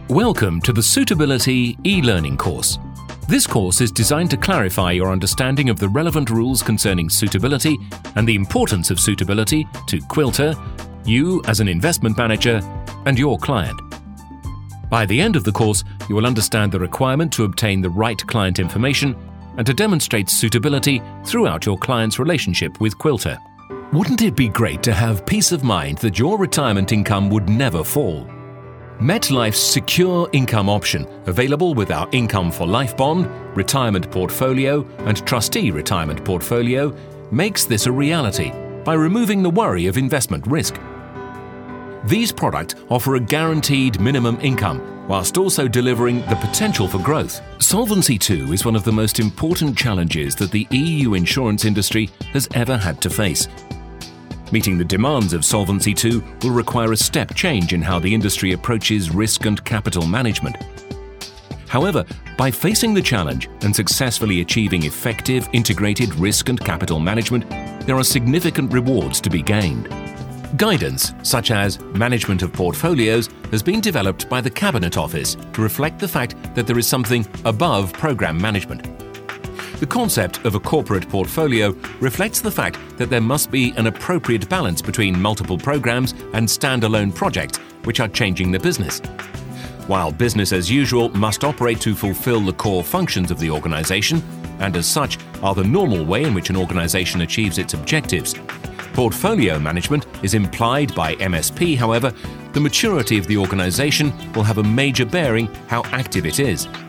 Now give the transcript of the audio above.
Welcome to the Suitability e-learning course. This course is designed to clarify your understanding of the relevant rules concerning suitability and the importance of suitability to Quilter, you as an investment manager, and your client. By the end of the course, you will understand the requirement to obtain the right client information and to demonstrate suitability throughout your client's relationship with Quilter. Wouldn't it be great to have peace of mind that your retirement income would never fall? MetLife's secure income option, available with our Income for Life bond, retirement portfolio, and trustee retirement portfolio, makes this a reality by removing the worry of investment risk. These products offer a guaranteed minimum income whilst also delivering the potential for growth. Solvency II is one of the most important challenges that the EU insurance industry has ever had to face. Meeting the demands of Solvency II will require a step change in how the industry approaches risk and capital management. However, by facing the challenge and successfully achieving effective integrated risk and capital management, there are significant rewards to be gained. Guidance, such as management of portfolios, has been developed by the Cabinet Office to reflect the fact that there is something above program management. The concept of a corporate portfolio reflects the fact that there must be an appropriate balance between multiple programs and standalone projects which are changing the business. While business as usual must operate to fulfill the core functions of the organization, and as such are the normal way in which an organization achieves its objectives, portfolio management is implied by MSP. However, the maturity of the organization will have a major bearing how active it is.